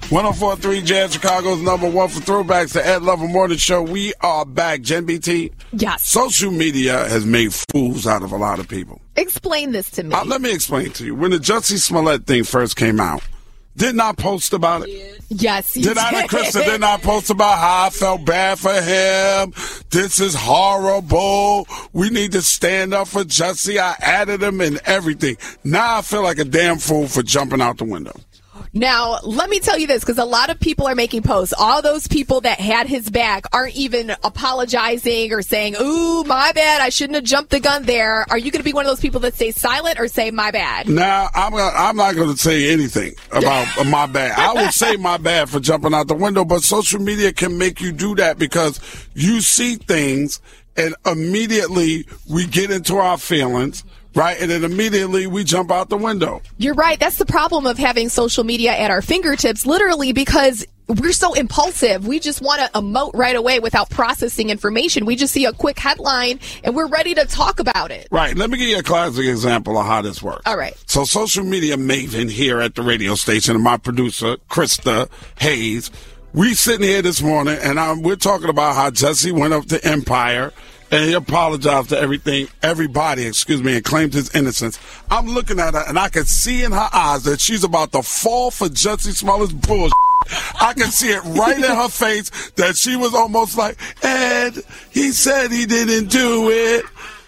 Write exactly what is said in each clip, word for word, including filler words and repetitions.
one oh four point three Jazz, Chicago's number one for throwbacks, the Ed Lover Morning Show. We are back. Jen B T. Yes. Social media has made fools out of a lot of people. Explain this to me. Uh, let me explain to you. When the Jussie Smollett thing first came out, didn't I post about it? Yes, you did. Did I and Krista, didn't I post about how I felt bad for him? This is horrible. We need to stand up for Jussie. I added him and everything. Now I feel like a damn fool for jumping out the window. Now, let me tell you this, because a lot of people are making posts. All those people that had his back aren't even apologizing or saying, ooh, my bad, I shouldn't have jumped the gun there. Are you going to be one of those people that stay silent or say, my bad? Now, I'm, gonna, I'm not going to say anything about my bad. I will say my bad for jumping out the window, but social media can make you do that because you see things and immediately we get into our feelings. Right, and then immediately we jump out the window. You're right. That's the problem of having social media at our fingertips, literally, because we're so impulsive. We just want to emote right away without processing information. We just see a quick headline, and we're ready to talk about it. Right. Let me give you a classic example of how this works. All right. So social media maven here at the radio station and my producer, Krista Hayes, we sitting here this morning, and I'm, we're talking about how Jussie went up to Empire, and he apologized to everything, everybody, excuse me, and claimed his innocence. I'm looking at her, and I can see in her eyes that she's about to fall for Jussie Smollett's bullshit. I can see it right in her face that she was almost like, Ed, he said he didn't do it.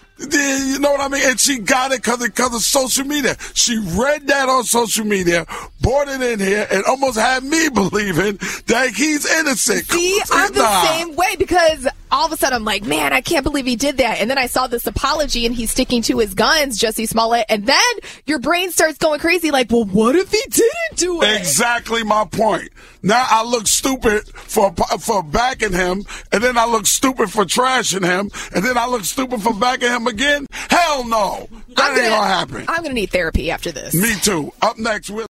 You know what I mean? And she got it because because of social media. She read that on social media, brought it in here, and almost had me believing that he's innocent. See, I'm the nah. same way because all of a sudden I'm like, man, I can't believe he did that. And then I saw this apology and he's sticking to his guns, Jussie Smollett. And then your brain starts going crazy like, well, what if he didn't do it? Exactly my point. Now I look stupid for for backing him, and then I look stupid for trashing him, and then I look stupid for backing him again. Hell no. That I'm ain't gonna, gonna happen. I'm going to need therapy after this. Me too. Up next, we'll